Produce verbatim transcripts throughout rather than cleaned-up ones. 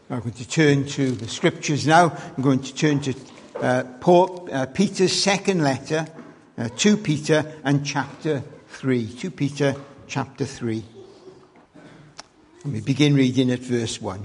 I'm going to turn to the scriptures now. I'm going to turn to uh, Paul, uh, Peter's second letter, uh, Second Peter and chapter three. Second Peter chapter three. And we begin reading at verse one.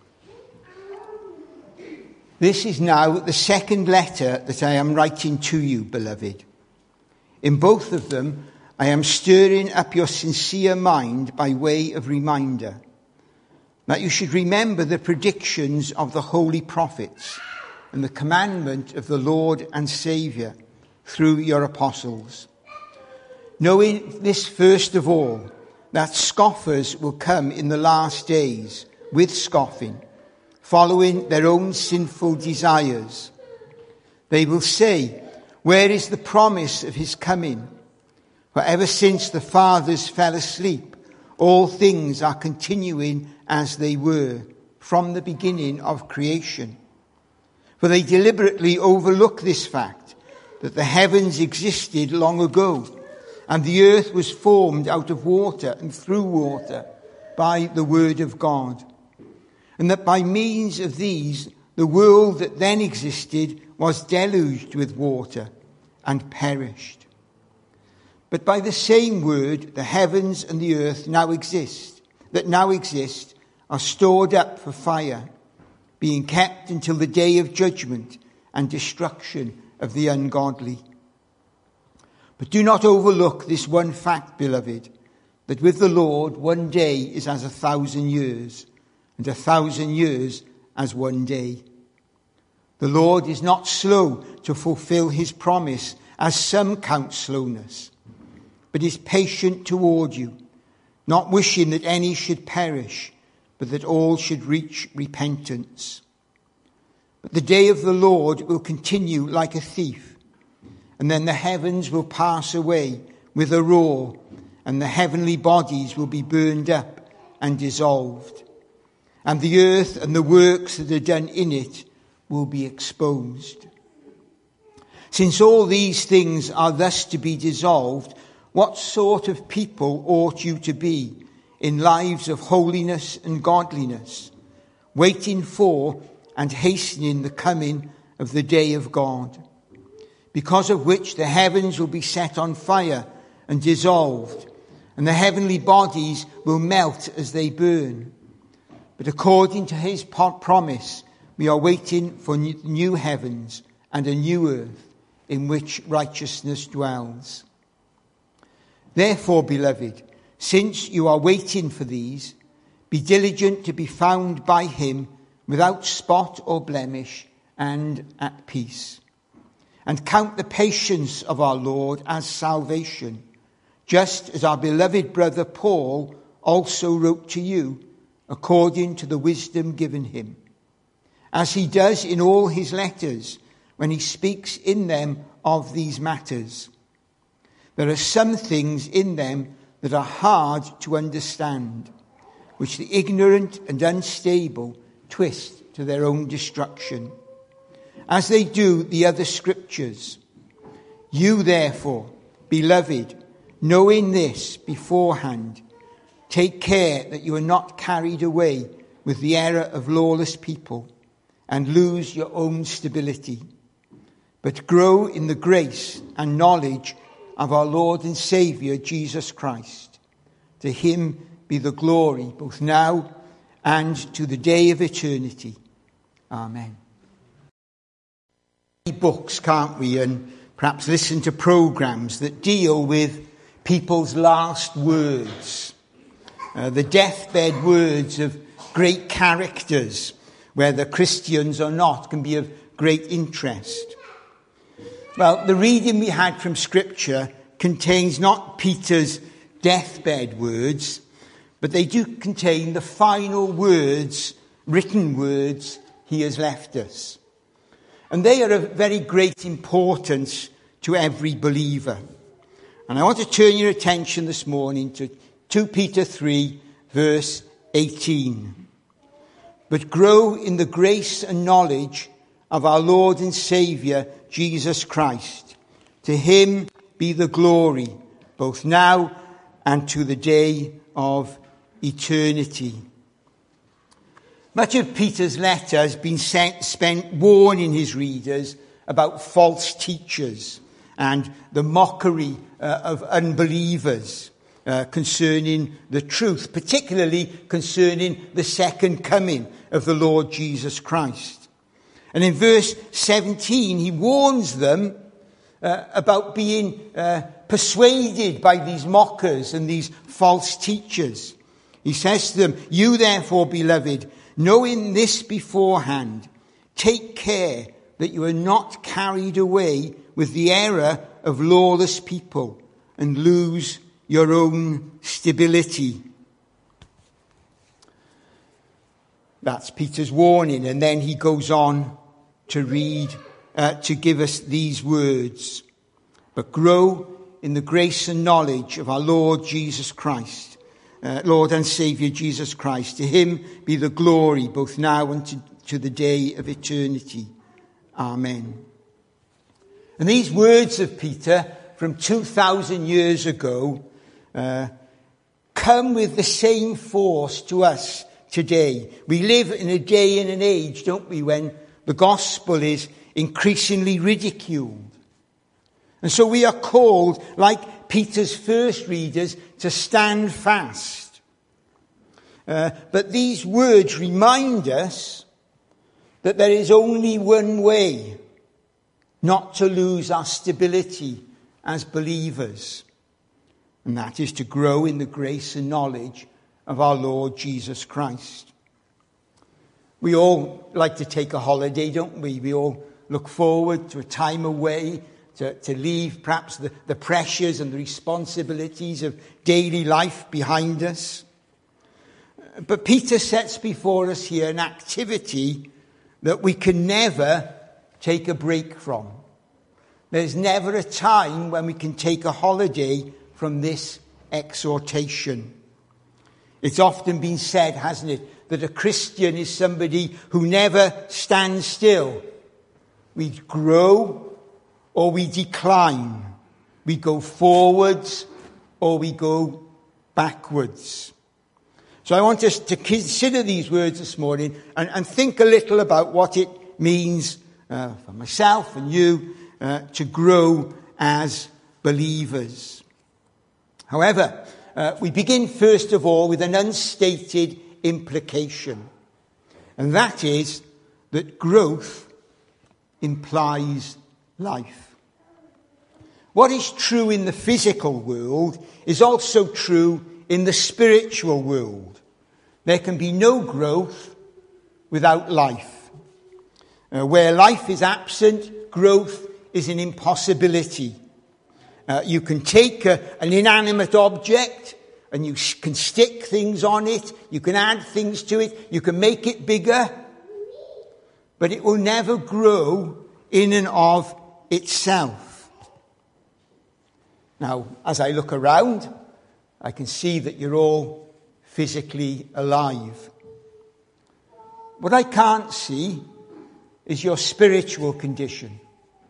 This is now the second letter that I am writing to you, beloved. In both of them, I am stirring up your sincere mind by way of reminder, that you should remember the predictions of the holy prophets and the commandment of the Lord and Saviour through your apostles. Knowing this first of all, that scoffers will come in the last days with scoffing, following their own sinful desires. They will say, where is the promise of his coming? For ever since the fathers fell asleep, all things are continuing as they were from the beginning of creation. For they deliberately overlook this fact, that the heavens existed long ago, and the earth was formed out of water and through water by the word of God. And that by means of these, the world that then existed was deluged with water and perished. But by the same word, the heavens and the earth now exist, that now exist, are stored up for fire, being kept until the day of judgment and destruction of the ungodly. But do not overlook this one fact, beloved, that with the Lord one day is as a thousand years, and a thousand years as one day. The Lord is not slow to fulfill his promise, as some count slowness, but is patient toward you, not wishing that any should perish, but that all should reach repentance. But the day of the Lord will continue like a thief, and then the heavens will pass away with a roar, and the heavenly bodies will be burned up and dissolved, and the earth and the works that are done in it will be exposed. Since all these things are thus to be dissolved, what sort of people ought you to be in lives of holiness and godliness, waiting for and hastening the coming of the day of God, because of which the heavens will be set on fire and dissolved, and the heavenly bodies will melt as they burn. But according to his promise, we are waiting for new heavens and a new earth in which righteousness dwells. Therefore, beloved, since you are waiting for these, be diligent to be found by him without spot or blemish and at peace. And count the patience of our Lord as salvation, just as our beloved brother Paul also wrote to you, according to the wisdom given him, as he does in all his letters when he speaks in them of these matters. There are some things in them that are hard to understand, which the ignorant and unstable twist to their own destruction, as they do the other scriptures. You therefore, beloved, knowing this beforehand, take care that you are not carried away with the error of lawless people and lose your own stability, but grow in the grace and knowledge of our Lord and Saviour, Jesus Christ. To him be the glory both now and to the day of eternity. Amen. Books, can't we, and perhaps listen to programmes that deal with people's last words, uh, the deathbed words of great characters, whether Christians or not, can be of great interest. Well, the reading we had from Scripture contains not Peter's deathbed words, but they do contain the final words, written words, he has left us. And they are of very great importance to every believer. And I want to turn your attention this morning to Second Peter three, verse eighteen. But grow in the grace and knowledge of our Lord and Saviour, Jesus Christ. To him be the glory, both now and to the day of eternity. Much of Peter's letter has been sent, spent warning his readers about false teachers and the mockery uh, of unbelievers uh, concerning the truth, particularly concerning the second coming of the Lord Jesus Christ. And in verse seventeen, he warns them uh, about being uh, persuaded by these mockers and these false teachers. He says to them, "You therefore, beloved, knowing this beforehand, take care that you are not carried away with the error of lawless people and lose your own stability." That's Peter's warning. And then he goes on to read, uh, to give us these words. "But grow in the grace and knowledge of our Lord Jesus Christ, uh, Lord and Saviour Jesus Christ. To him be the glory both now and to, to the day of eternity. Amen." And these words of Peter from two thousand years ago uh, come with the same force to us today. We live in a day and an age, don't we, when the gospel is increasingly ridiculed. And so we are called, like Peter's first readers, to stand fast. Uh, but these words remind us that there is only one way not to lose our stability as believers, and that is to grow in the grace and knowledge of our Lord Jesus Christ. We all like to take a holiday, don't we? We all look forward to a time away, to, to leave perhaps the, the pressures and the responsibilities of daily life behind us. But Peter sets before us here an activity that we can never take a break from. There's never a time when we can take a holiday from this exhortation. It's often been said, hasn't it, that a Christian is somebody who never stands still. We grow or we decline. We go forwards or we go backwards. So I want us to consider these words this morning and, and think a little about what it means uh, for myself and you uh, to grow as believers. However, uh, we begin first of all with an unstated implication. And that is that growth implies life. What is true in the physical world is also true in the spiritual world. There can be no growth without life. Uh, where life is absent, growth is an impossibility. Uh, you can take a, an inanimate object and you can stick things on it. You can add things to it. You can make it bigger. But it will never grow in and of itself. Now, as I look around, I can see that you're all physically alive. What I can't see is your spiritual condition.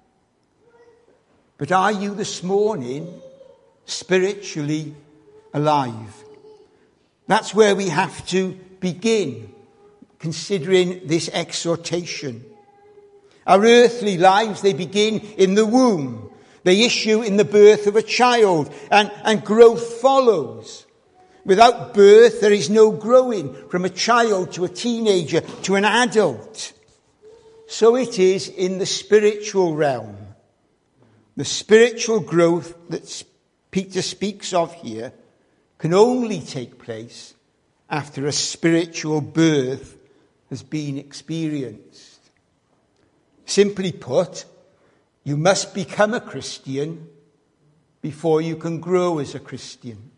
But are you this morning spiritually alive? That's where we have to begin, considering this exhortation. Our earthly lives, they begin in the womb. They issue in the birth of a child, and, and growth follows. Without birth, there is no growing from a child to a teenager to an adult. So it is in the spiritual realm. The spiritual growth that Peter speaks of here can only take place after a spiritual birth has been experienced. Simply put, you must become a Christian before you can grow as a Christian.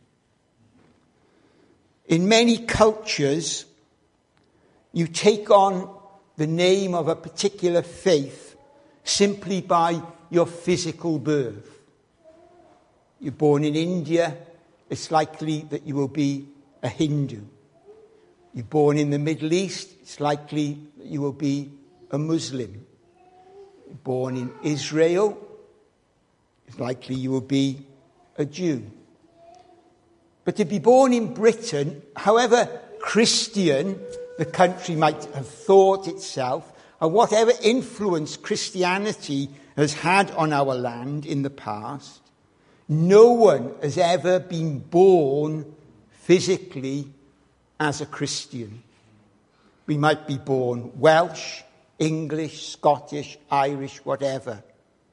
In many cultures, you take on the name of a particular faith simply by your physical birth. You're born in India, it's likely that you will be a Hindu. You're born in the Middle East, it's likely that you will be a Muslim. You're born in Israel, it's likely you will be a Jew. But to be born in Britain, however Christian the country might have thought itself, or whatever influence Christianity has had on our land in the past, no one has ever been born physically as a Christian. We might be born Welsh, English, Scottish, Irish, whatever.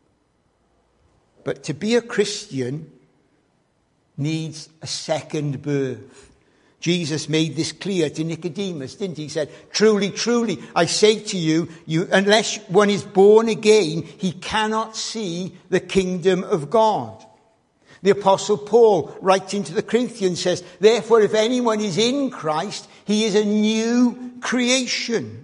But to be a Christian needs a second birth. Jesus made this clear to Nicodemus, didn't he? He said, truly, truly, I say to you, you, unless one is born again, he cannot see the kingdom of God. The Apostle Paul, writing to the Corinthians, says, therefore, if anyone is in Christ, he is a new creation.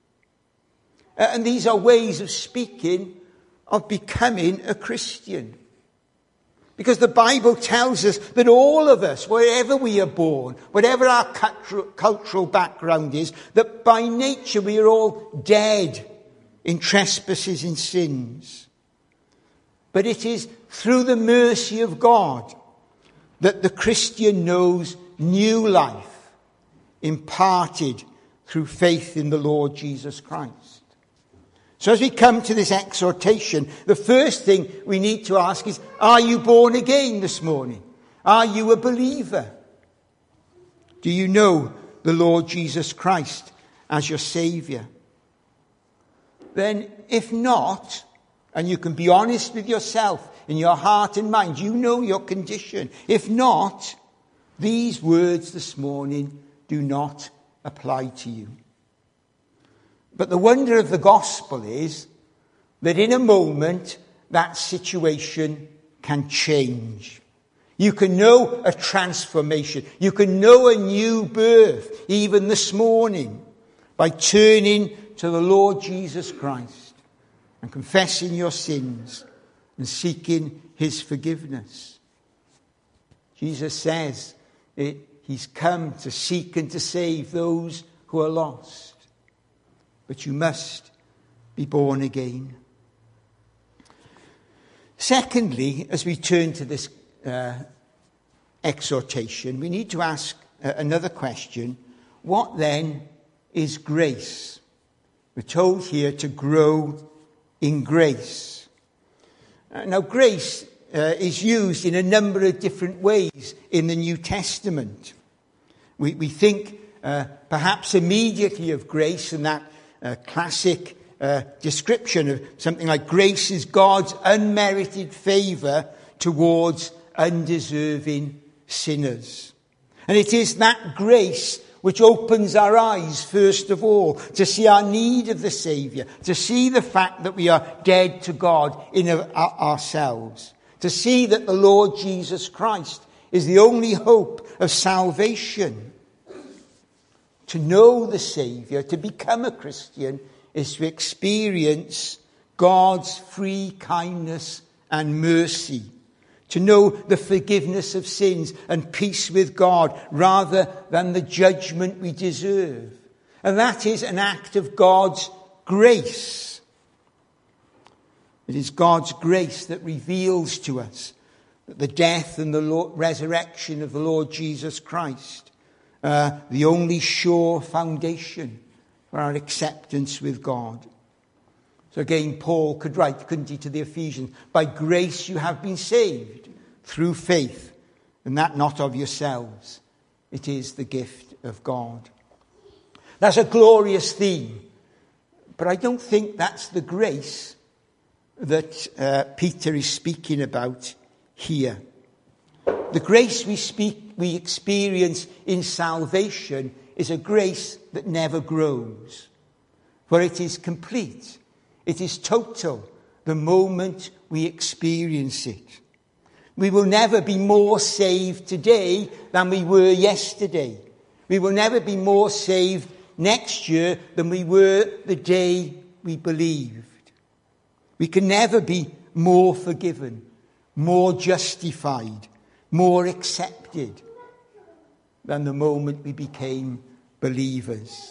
Uh, and these are ways of speaking of becoming a Christian. Because the Bible tells us that all of us, wherever we are born, whatever our cultural background is, that by nature we are all dead in trespasses and sins. But it is through the mercy of God that the Christian knows new life, imparted through faith in the Lord Jesus Christ. So as we come to this exhortation, the first thing we need to ask is, are you born again this morning? Are you a believer? Do you know the Lord Jesus Christ as your Saviour? Then, if not, and you can be honest with yourself in your heart and mind, you know your condition. If not, these words this morning do not apply to you. But the wonder of the gospel is that in a moment, that situation can change. You can know a transformation. You can know a new birth, even this morning, by turning to the Lord Jesus Christ and confessing your sins and seeking his forgiveness. Jesus says it, he's come to seek and to save those who are lost. But you must be born again. Secondly, as we turn to this uh, exhortation, we need to ask uh, another question. What then is grace? We're told here to grow in grace. Uh, now, grace uh, is used in a number of different ways in the New Testament. We, we think uh, perhaps immediately of grace and that A classic uh, description of something like grace is God's unmerited favour towards undeserving sinners. And it is that grace which opens our eyes, first of all, to see our need of the Saviour, to see the fact that we are dead to God in our, ourselves, to see that the Lord Jesus Christ is the only hope of salvation. To know the Saviour, to become a Christian, is to experience God's free kindness and mercy. To know the forgiveness of sins and peace with God rather than the judgment we deserve. And that is an act of God's grace. It is God's grace that reveals to us that the death and the Lord, resurrection of the Lord Jesus Christ, Uh, the only sure foundation for our acceptance with God. So again, Paul could write, couldn't he, to the Ephesians, by grace you have been saved through faith, and that not of yourselves. It is the gift of God. That's a glorious theme, but I don't think that's the grace that uh, Peter is speaking about here. The grace we speak, we experience in salvation is a grace that never grows. For it is complete. It is total the moment we experience it. We will never be more saved today than we were yesterday. We will never be more saved next year than we were the day we believed. We can never be more forgiven, more justified, more accepted than the moment we became believers.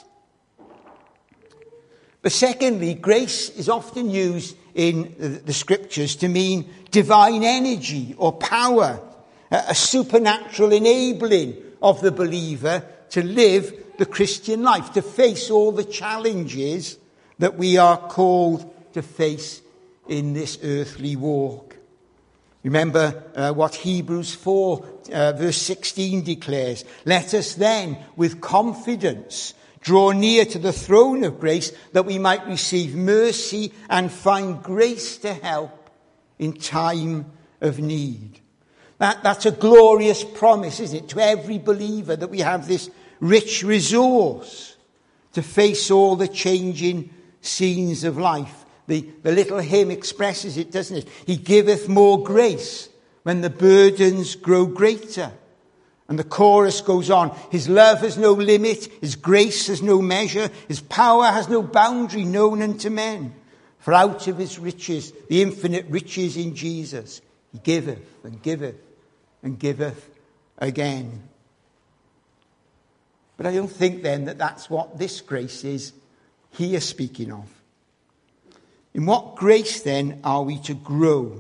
But secondly, grace is often used in the scriptures to mean divine energy or power, a supernatural enabling of the believer to live the Christian life, to face all the challenges that we are called to face in this earthly walk. Remember uh, what Hebrews four, uh, verse sixteen declares. Let us then, with confidence, draw near to the throne of grace, that we might receive mercy and find grace to help in time of need. That, that's a glorious promise, isn't it, to every believer, that we have this rich resource to face all the changing scenes of life. The, the little hymn expresses it, doesn't it? He giveth more grace when the burdens grow greater. And the chorus goes on. His love has no limit. His grace has no measure. His power has no boundary known unto men. For out of his riches, the infinite riches in Jesus, he giveth and giveth and giveth again. But I don't think then that that's what this grace is here speaking of. In what grace then are we to grow?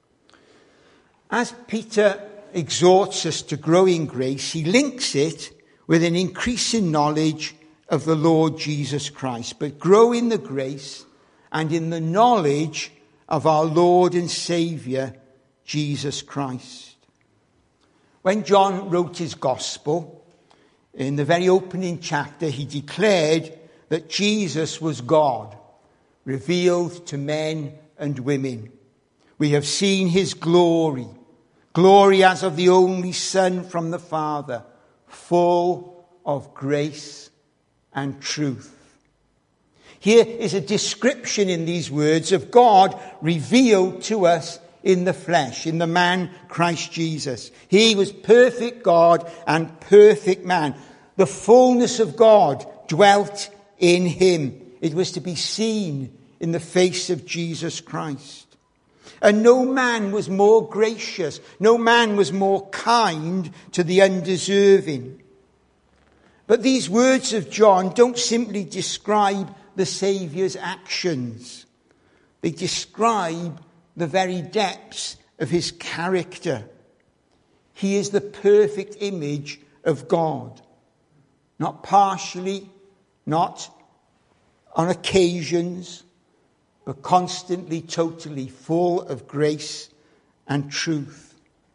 As Peter exhorts us to grow in grace, he links it with an increasing knowledge of the Lord Jesus Christ. But grow in the grace and in the knowledge of our Lord and Saviour, Jesus Christ. When John wrote his gospel, in the very opening chapter, he declared that Jesus was God, revealed to men and women. We have seen his glory, glory as of the only Son from the Father, full of grace and truth. Here is a description in these words of God revealed to us in the flesh, in the man Christ Jesus. He was perfect God and perfect man. The fullness of God dwelt in him. It was to be seen in the face of Jesus Christ. And no man was more gracious. No man was more kind to the undeserving. But these words of John don't simply describe the Saviour's actions. They describe the very depths of his character. He is the perfect image of God. Not partially, not on occasions, but constantly, totally full of grace and truth.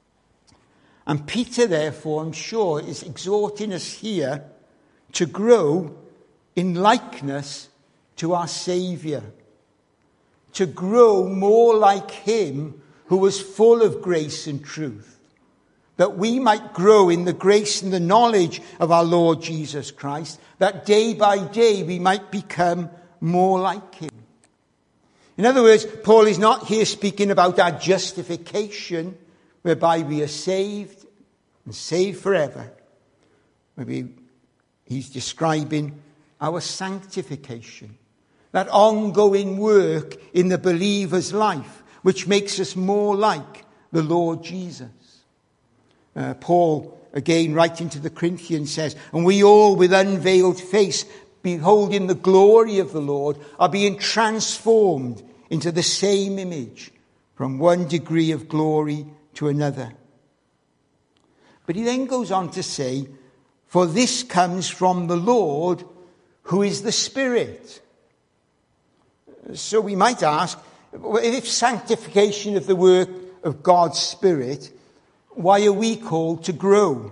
And Peter, therefore, I'm sure, is exhorting us here to grow in likeness to our Saviour, to grow more like him who was full of grace and truth, that we might grow in the grace and the knowledge of our Lord Jesus Christ, that day by day we might become more like him. In other words, Paul is not here speaking about our justification, whereby we are saved and saved forever. Maybe he's describing our sanctification, that ongoing work in the believer's life, which makes us more like the Lord Jesus. Uh, Paul, again, writing to the Corinthians, says, and we all with unveiled face, beholding the glory of the Lord, are being transformed into the same image from one degree of glory to another. But he then goes on to say, for this comes from the Lord, who is the Spirit. So we might ask, if sanctification of the work of God's Spirit, why are we called to grow?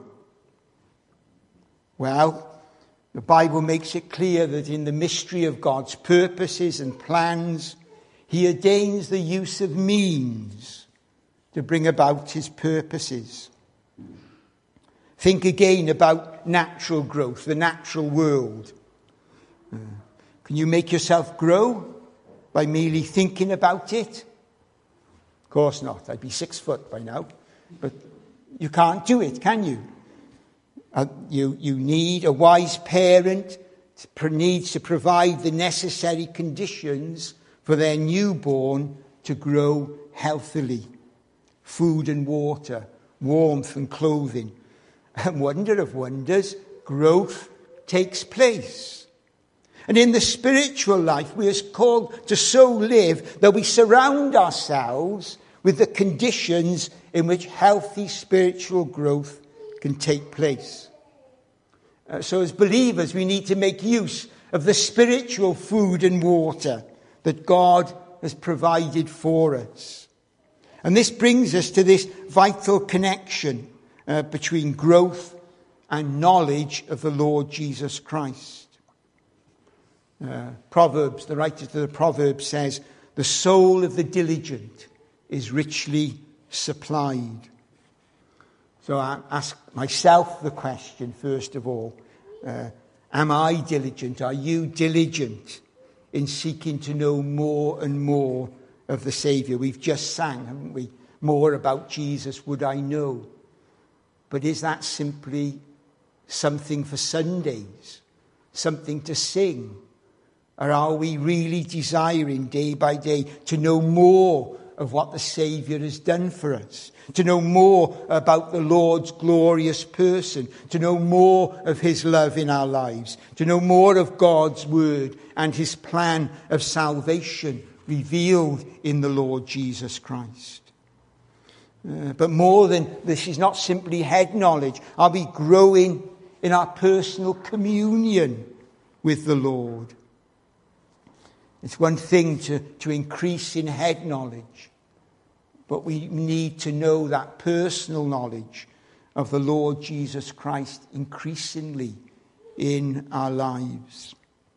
Well, the Bible makes it clear that in the mystery of God's purposes and plans, he ordains the use of means to bring about his purposes. Think again about natural growth, the natural world. Uh, can you make yourself grow by merely thinking about it? Of course not. I'd be six foot by now. But you can't do it, can you? Uh, you, you need a wise parent, to, needs to provide the necessary conditions for their newborn to grow healthily. Food and water, warmth and clothing. And wonder of wonders, growth takes place. And in the spiritual life, we are called to so live that we surround ourselves with the conditions in which healthy spiritual growth can take place. Uh, so as believers, we need to make use of the spiritual food and water that God has provided for us. And this brings us to this vital connection uh, between growth and knowledge of the Lord Jesus Christ. Uh, Proverbs, the writer to the Proverbs says, the soul of the diligent is richly supplied. So I ask myself the question, first of all, uh, am I diligent? Are you diligent in seeking to know more and more of the Saviour? We've just sang, haven't we? More about Jesus would I know. But is that simply something for Sundays? Something to sing? Or are we really desiring day by day to know more of what the Saviour has done for us? To know more about the Lord's glorious person? To know more of his love in our lives? To know more of God's word and his plan of salvation revealed in the Lord Jesus Christ? Uh, but more than this is not simply head knowledge. Are we growing in our personal communion with the Lord? It's one thing to, to increase in head knowledge, but we need to know that personal knowledge of the Lord Jesus Christ increasingly in our lives.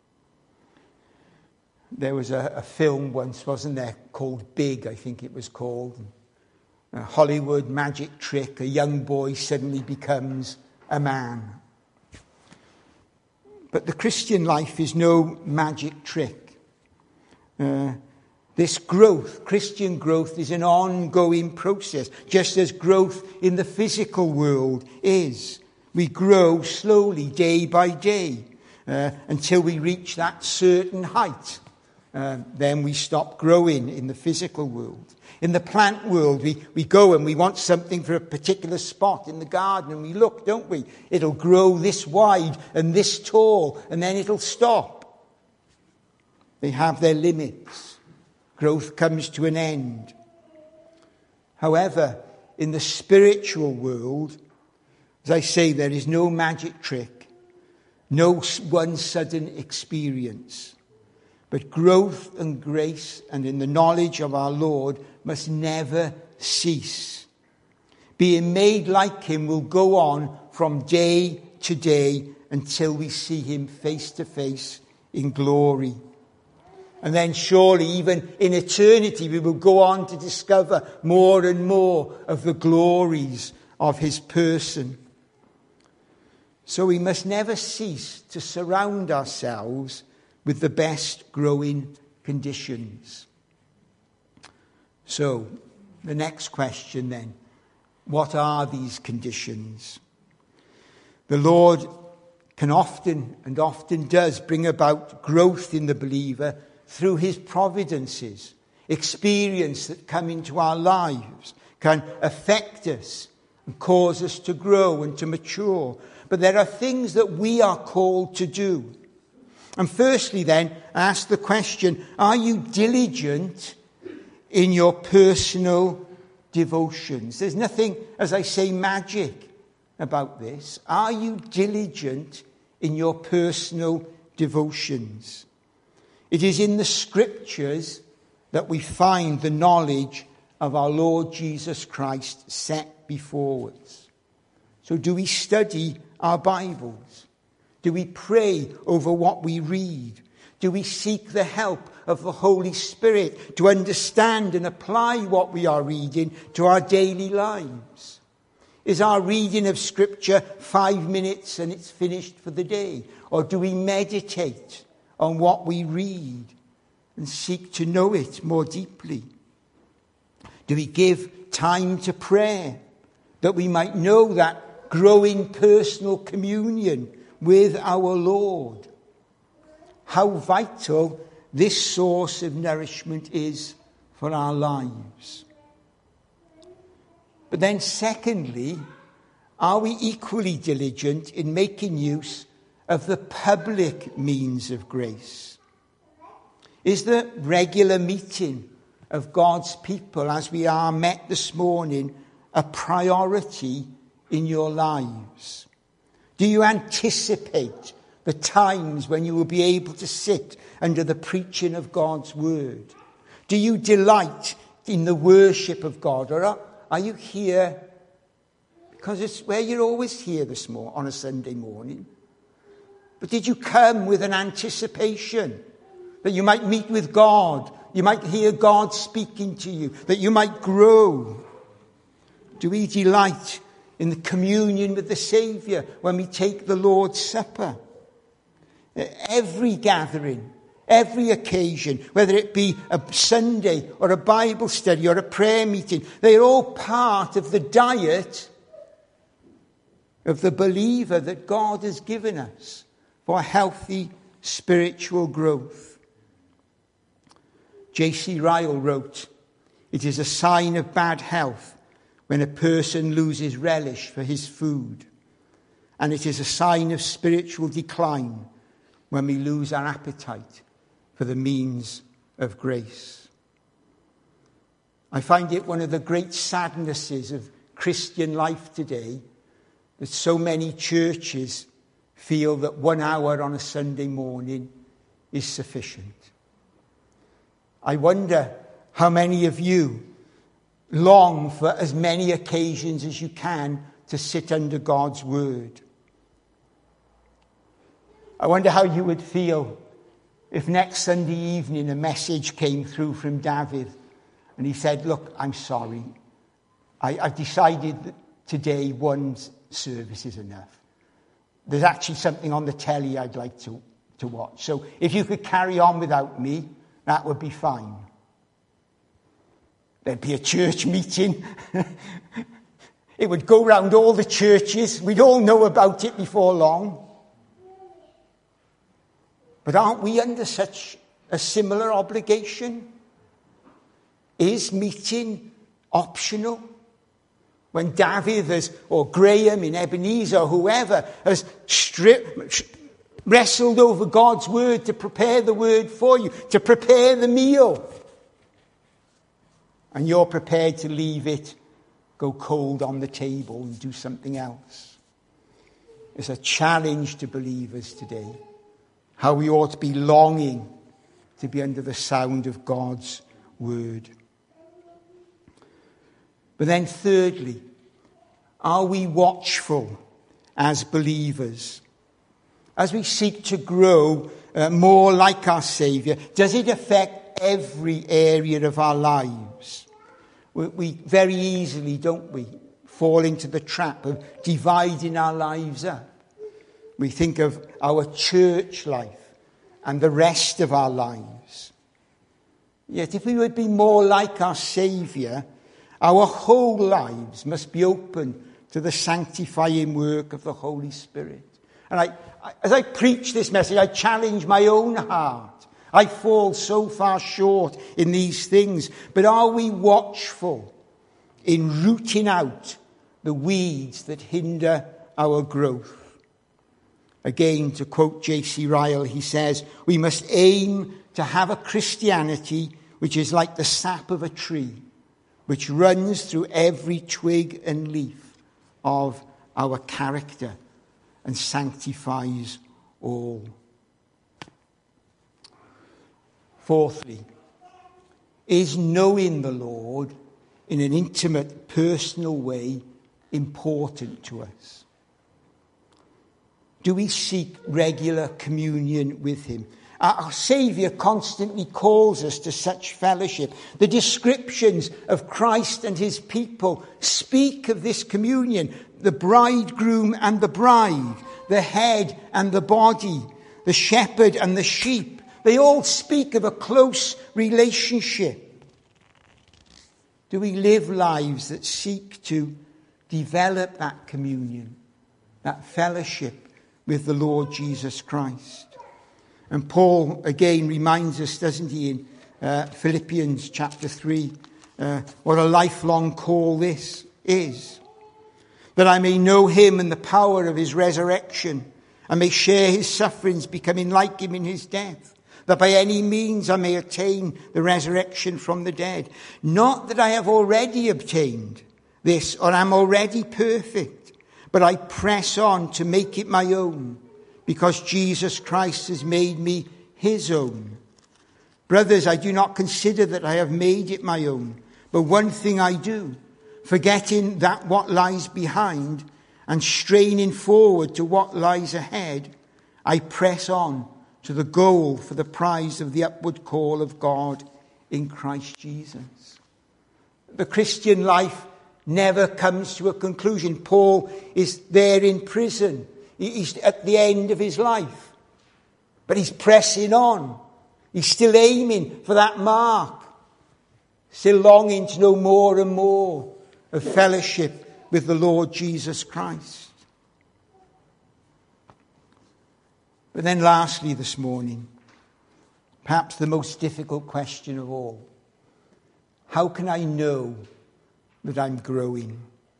There was a, a film once, wasn't there, called Big, I think it was called. A Hollywood magic trick, a young boy suddenly becomes a man. But the Christian life is no magic trick. Uh, this growth, Christian growth, is an ongoing process, just as growth in the physical world is. We grow slowly, day by day, uh, until we reach that certain height. Uh, then we stop growing in the physical world. In the plant world, we, we go and we want something for a particular spot in the garden, and we look, don't we? It'll grow this wide and this tall, and then it'll stop. They have their limits. Growth comes to an end. However, in the spiritual world, as I say, there is no magic trick, no one sudden experience. But growth and grace and in the knowledge of our Lord must never cease. Being made like him will go on from day to day until we see him face to face in glory. And then surely, even in eternity, we will go on to discover more and more of the glories of his person. So we must never cease to surround ourselves with the best growing conditions. So, the next question then, what are these conditions? The Lord can often, and often does, bring about growth in the believer through his providences. Experience that come into our lives can affect us and cause us to grow and to mature. But there are things that we are called to do. And firstly then, I ask the question, are you diligent in your personal devotions? There's nothing, as I say, magic about this. Are you diligent in your personal devotions? It is in the scriptures that we find the knowledge of our Lord Jesus Christ set before us. So do we study our Bibles? Do we pray over what we read? Do we seek the help of the Holy Spirit to understand and apply what we are reading to our daily lives? Is our reading of Scripture five minutes and it's finished for the day? Or do we meditate on what we read and seek to know it more deeply? Do we give time to prayer that we might know that growing personal communion with our Lord? How vital this source of nourishment is for our lives. But then secondly, are we equally diligent in making use of the public means of grace? Is the regular meeting of God's people as we are met this morning a priority in your lives? Do you anticipate the times when you will be able to sit under the preaching of God's word? Do you delight in the worship of God? Or are, are you here because it's where you're always here this morning, on a Sunday morning? But did you come with an anticipation that you might meet with God, you might hear God speaking to you, that you might grow? Do we delight in the communion with the Saviour when we take the Lord's Supper? Every gathering, every occasion, whether it be a Sunday or a Bible study or a prayer meeting, they're all part of the diet of the believer that God has given us for healthy spiritual growth. J C Ryle wrote, "It is a sign of bad health when a person loses relish for his food, and it is a sign of spiritual decline when we lose our appetite for the means of grace." I find it one of the great sadnesses of Christian life today that so many churches feel that one hour on a Sunday morning is sufficient. I wonder how many of you long for as many occasions as you can to sit under God's word. I wonder how you would feel if next Sunday evening a message came through from David and he said, "Look, I'm sorry. I, I've decided that today one service is enough. There's actually something on the telly I'd like to, to watch. So if you could carry on without me, that would be fine." There'd be a church meeting. It would go round all the churches. We'd all know about it before long. But aren't we under such a similar obligation? Is meeting optional? When David has, or Graham in Ebenezer, or whoever has stripped, wrestled over God's word to prepare the word for you, to prepare the meal, and you're prepared to leave it go cold on the table and do something else. It's a challenge to believers today, how we ought to be longing to be under the sound of God's word. But then thirdly, are we watchful as believers? As we seek to grow uh, more like our Saviour, does it affect every area of our lives? We, we very easily, don't we, fall into the trap of dividing our lives up. We think of our church life and the rest of our lives. Yet if we would be more like our Saviour, our whole lives must be open to the sanctifying work of the Holy Spirit. And I, I, as I preach this message, I challenge my own heart. I fall so far short in these things. But are we watchful in rooting out the weeds that hinder our growth? Again, to quote J C Ryle, he says, "We must aim to have a Christianity which is like the sap of a tree, which runs through every twig and leaf of our character and sanctifies all." Fourthly, is knowing the Lord in an intimate, personal way important to us? Do we seek regular communion with him? Our Saviour constantly calls us to such fellowship. The descriptions of Christ and his people speak of this communion. The bridegroom and the bride, the head and the body, the shepherd and the sheep. They all speak of a close relationship. Do we live lives that seek to develop that communion, that fellowship with the Lord Jesus Christ? And Paul again reminds us, doesn't he, in uh, Philippians chapter three, uh, what a lifelong call this is. That I may know him and the power of his resurrection, and may share his sufferings, becoming like him in his death, that by any means I may attain the resurrection from the dead. Not that I have already obtained this, or am already perfect, but I press on to make it my own, because Jesus Christ has made me his own. Brothers, I do not consider that I have made it my own, but one thing I do, forgetting that what lies behind and straining forward to what lies ahead, I press on to the goal for the prize of the upward call of God in Christ Jesus. The Christian life never comes to a conclusion. Paul is there in prison. He's at the end of his life. But he's pressing on. He's still aiming for that mark. Still longing to know more and more of fellowship with the Lord Jesus Christ. But then lastly this morning, perhaps the most difficult question of all. How can I know that I'm growing?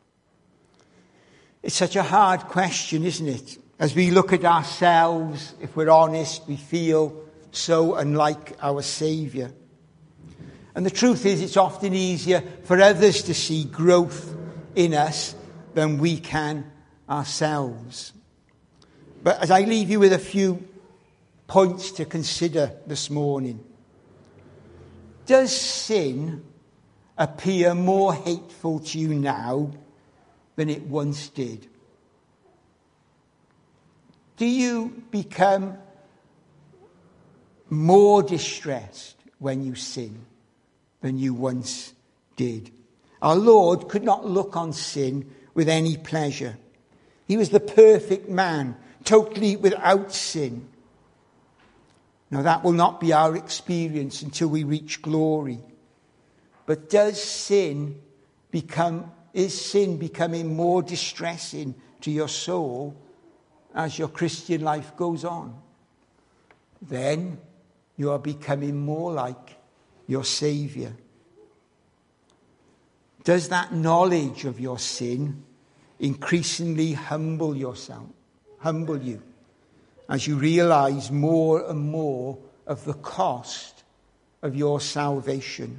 It's such a hard question, isn't it? As we look at ourselves, if we're honest, we feel so unlike our Saviour. And the truth is, it's often easier for others to see growth in us than we can ourselves. But as I leave you with a few points to consider this morning, does sin appear more hateful to you now than it once did? Do you become more distressed when you sin than you once did? Our Lord could not look on sin with any pleasure. He was the perfect man, totally without sin. Now that will not be our experience until we reach glory. But does sin become, is sin becoming more distressing to your soul as your Christian life goes on? Then you are becoming more like your Saviour. Does that knowledge of your sin increasingly humble yourself, humble you, as you realize more and more of the cost of your salvation?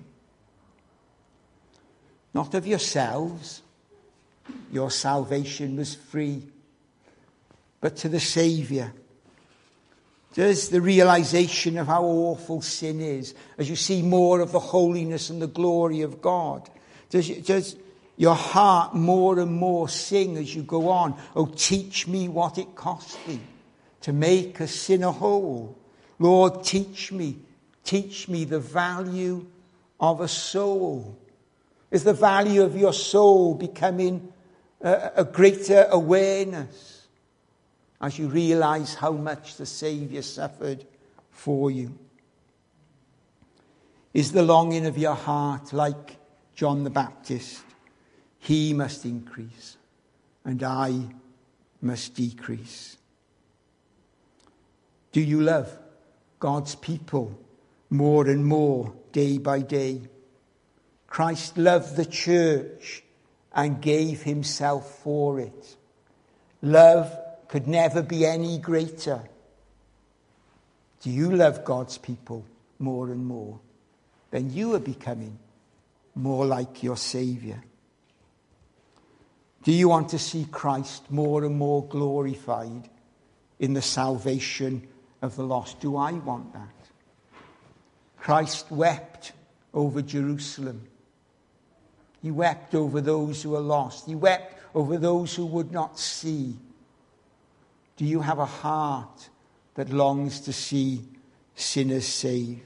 Not of yourselves. Your salvation was free. But to the Saviour. Does the realization of how awful sin is, as you see more of the holiness and the glory of God, does, does your heart more and more sing as you go on, oh, teach me what it cost thee to make a sinner whole. Lord, teach me, teach me the value of a soul. Is the value of your soul becoming a, a greater awareness as you realize how much the Saviour suffered for you? Is the longing of your heart like John the Baptist? He must increase and I must decrease. Do you love God's people more and more day by day? Christ loved the church and gave himself for it. Love could never be any greater. Do you love God's people more and more? Then you are becoming more like your Saviour. Do you want to see Christ more and more glorified in the salvation of the lost? Do I want that? Christ wept over Jerusalem. He wept over those who are lost. He wept over those who would not see. Do you have a heart that longs to see sinners saved?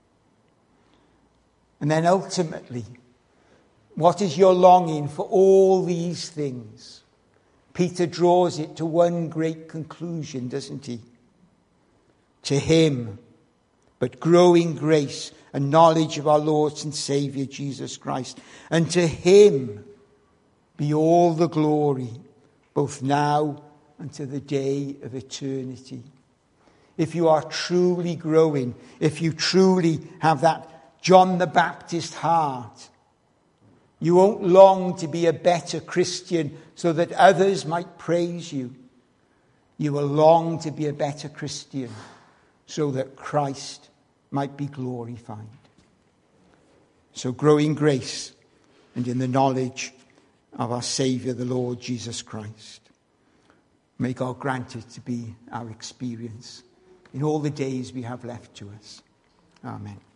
And then ultimately, what is your longing for all these things? Peter draws it to one great conclusion, doesn't he? To him, but growing grace and knowledge of our Lord and Saviour Jesus Christ. And to him be all the glory, both now and to the day of eternity. If you are truly growing, if you truly have that John the Baptist heart, you won't long to be a better Christian so that others might praise you. You will long to be a better Christian so that Christ might be glorified. So grow in grace and in the knowledge of our Saviour, the Lord Jesus Christ. May God grant it to be our experience in all the days we have left to us. Amen.